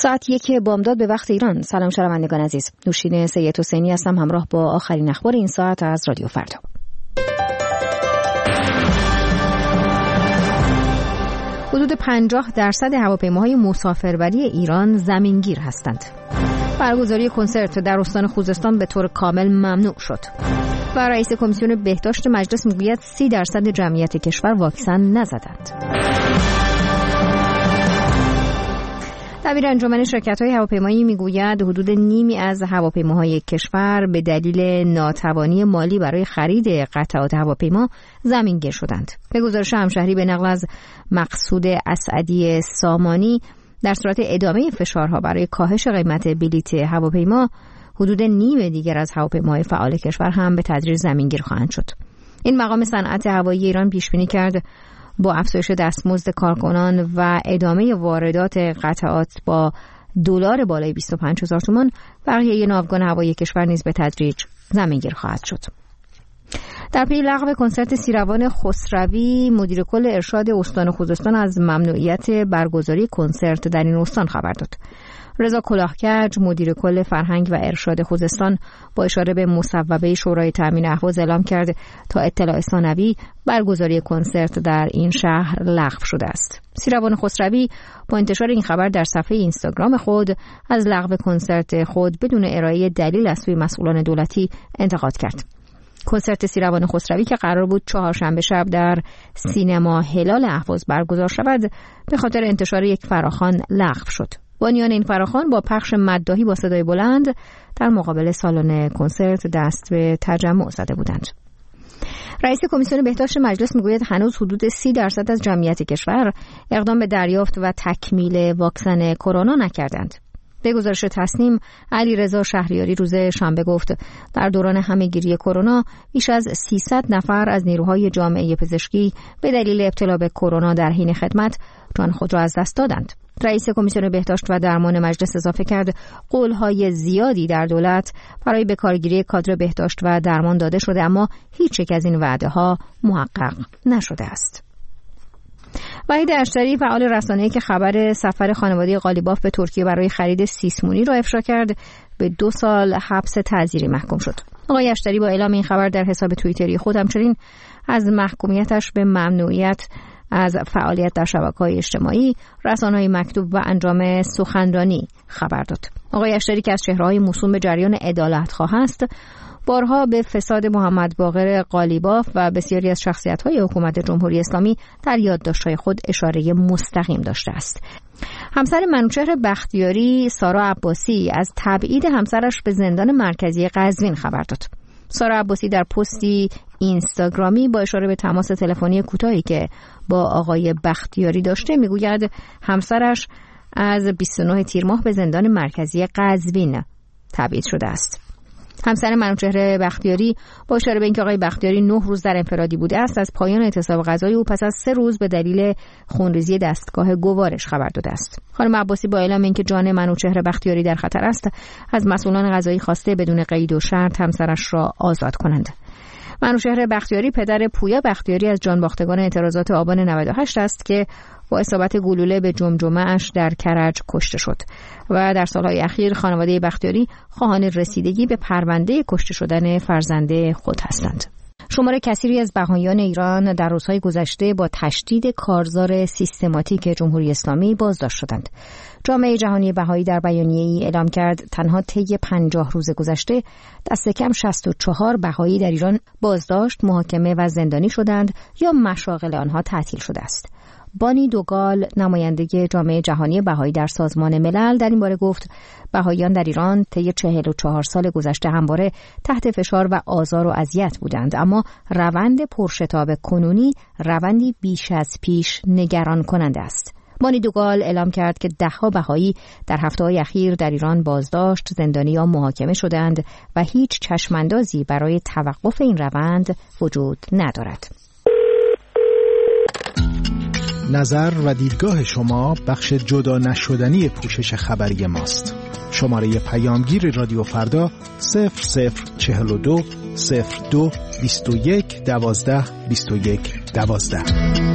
ساعت 1 بامداد به وقت ایران. سلام شنوندگان عزیز. نوشین سید حسینی هستم همراه با آخرین اخبار این ساعت از رادیو فردا. حدود 50% هواپیماهای مسافربری ایران زمینگیر هستند. برگزاری کنسرت در استان خوزستان به طور کامل ممنوع شد. و رئیس کمیسیون بهداشت مجلس میگوید 30% جمعیت کشور واکسن نزدند. دبیر انجمن شرکت‌های هواپیمایی میگوید حدود نیمی از هواپیماهای کشور به دلیل ناتوانی مالی برای خرید قطعات هواپیما زمینگیر شدند. به گزارش همشهری به نقل از مقصود اسعدی سامانی، در صورت ادامه فشارها برای کاهش قیمت بلیت هواپیما، حدود نیم دیگر از هواپیماهای فعال کشور هم به تدریج زمینگیر خواهند شد. این مقام صنعت هوایی ایران پیش بینی کرد با افزایش دستمزد کارکنان و ادامه واردات قطعات با دلار بالای 25000 تومان، بقیه ناوگان هوایی کشور نیز به تدریج زمینگیر خواهد شد. در پی لغو کنسرت سیروان خسروی، مدیر کل ارشاد استان خوزستان از ممنوعیت برگزاری کنسرت در این استان خبر داد. رضا کلاهکج، مدیر کل فرهنگ و ارشاد خوزستان، با اشاره به مصوبه شورای تامین اهواز اعلام کرد تا اطلاع ثانوی برگزاری کنسرت در این شهر لغو شده است. سیروان خسروی با انتشار این خبر در صفحه اینستاگرام خود از لغو کنسرت خود بدون ارائه دلیل از سوی مسئولان دولتی انتقاد کرد. کنسرت سیروان خسروی که قرار بود چهارشنبه شب در سینما هلال اهواز برگزار شود، به خاطر انتشار یک فراخوان لغو شد. بانیان این فراخوان با پخش مداحی با صدای بلند در مقابل سالن کنسرت دست به تجمع زده بودند. رئیس کمیسیون بهداشت مجلس میگوید هنوز حدود 30% از جمعیت کشور اقدام به دریافت و تکمیل واکسن کرونا نکردند. به گزارش تصنیم، علیرضا شهریاری روز شنبه گفت در دوران همه‌گیری کرونا بیش از 300 نفر از نیروهای جامعه پزشکی به دلیل ابتلا به کرونا در حین خدمت جان خود را از دست دادند. رئیس کمیسیون بهداشت و درمان مجلس اضافه کرد قول‌های زیادی در دولت برای بکارگیری کادر بهداشت و درمان داده شده، اما هیچ یک از این وعده‌ها محقق نشده است. وحید اشتری، فعال رسانه‌ای که خبر سفر خانواده قالیباف به ترکیه برای خرید سیسمونی را افشا کرد، به 2 سال حبس تعزیری محکوم شد. آقای اشتری با اعلام این خبر در حساب توییتری خود همچنین از محکومیتش به ممنوعیت از فعالیت در شبکه‌های اجتماعی، رسانه‌های مکتوب و انجام سخنرانی خبر داد. آقای اشتری که از چهره‌های موسوم به جریان عدالت‌خواه است، بارها به فساد محمد باقر قالیباف و بسیاری از شخصیت‌های حکومت جمهوری اسلامی در یادداشت‌های خود اشاره مستقیم داشته است. همسر منوچهر بختیاری، سارا عباسی، از تبعید همسرش به زندان مرکزی قزوین خبر داد. سارا عباسی در پستی اینستاگرامی با اشاره به تماس تلفنی کوتاهی که با آقای بختیاری داشته میگوید همسرش از 29 تیر ماه به زندان مرکزی قزوین تبعید شده است. همسر منوچهر بختیاری با اشاره به اینکه آقای بختیاری 9 روز در انفرادی بوده است، از پایان اعتصاب غذایی او پس از 3 روز به دلیل خونریزی دستگاه گوارش خبر داده است. خانم عباسی با اعلام اینکه جان منوچهر بختیاری در خطر است، از مسئولان قضایی خواسته بدون قید و شرط همسرش را آزاد کنند. منوچهر بختیاری پدر پویا بختیاری از جانباختگان اعتراضات آبان 98 است که با اصابت گلوله به جمجمه‌اش در کرج کشته شد و در سالهای اخیر خانواده بختیاری خواهان رسیدگی به پرونده کشته شدن فرزند خود هستند. شمار کثیری از بهائیان ایران در روزهای گذشته با تشدید کارزار سیستماتیک جمهوری اسلامی بازداشت شدند. جامعه جهانی بهایی در بیانیه‌ای اعلام کرد تنها طی 50 روز گذشته دست کم 64 بهایی در ایران بازداشت، محاکمه و زندانی شدند یا مشاغل آنها تعطیل شده است. بانی دوگال، نماینده جامعه جهانی بهایی در سازمان ملل، در این باره گفت بهاییان در ایران طی 44 سال گذشته همواره تحت فشار و آزار و اذیت بودند، اما روند پرشتاب کنونی روندی بیش از پیش نگران کننده است. بانی دوگال اعلام کرد که 10 بهایی در هفته‌های اخیر در ایران بازداشت، زندانی یا محاکمه شدند و هیچ چشماندازی برای توقف این روند وجود ندارد. نظر و دیدگاه شما بخش جدا نشدنی پوشش خبری ماست. شماره پیامگیر رادیو فردا 0042 02 21 12 21 12.